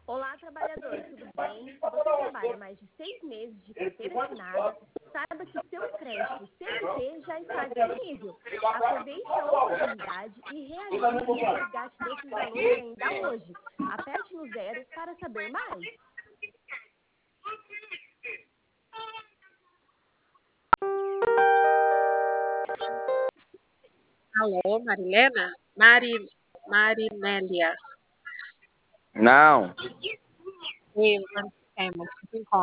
Olá, trabalhador, tudo bem? Se você trabalha mais de 6 meses de carteira assinada, saiba que seu crédito CLT já está disponível. Aproveite a oportunidade e realize o resgate desses valores ainda hoje. Aperte no 0 para saber mais. Alô, Marilena? Marinélia. Não. Sim, quanto tempo?